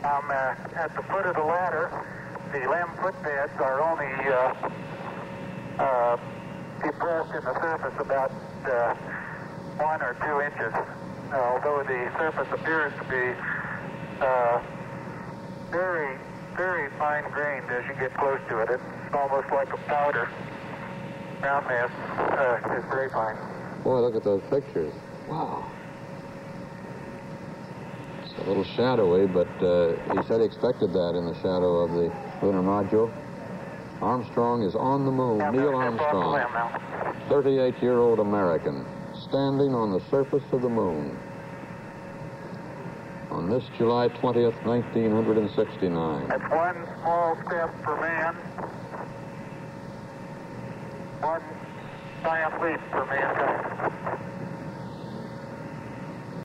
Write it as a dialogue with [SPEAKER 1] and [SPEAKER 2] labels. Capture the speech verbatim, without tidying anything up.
[SPEAKER 1] Um, uh, at the foot of the ladder, the L E M footpads are only uh, uh, depressed in the surface about uh, one or two inches, uh, although the surface appears to be uh, very, very fine-grained as you get close to it. It's almost like a powder. Ground mass uh, is very fine.
[SPEAKER 2] Boy, look at those pictures. Wow. It's a little shadowy, but uh, he said he expected that in the shadow of the lunar module. Armstrong is on the moon.
[SPEAKER 1] Now,
[SPEAKER 2] Neil Armstrong, thirty-eight-year-old American, standing on the surface of the moon on this July twentieth, nineteen sixty-nine.
[SPEAKER 1] That's one small step for man, one giant leap for mankind.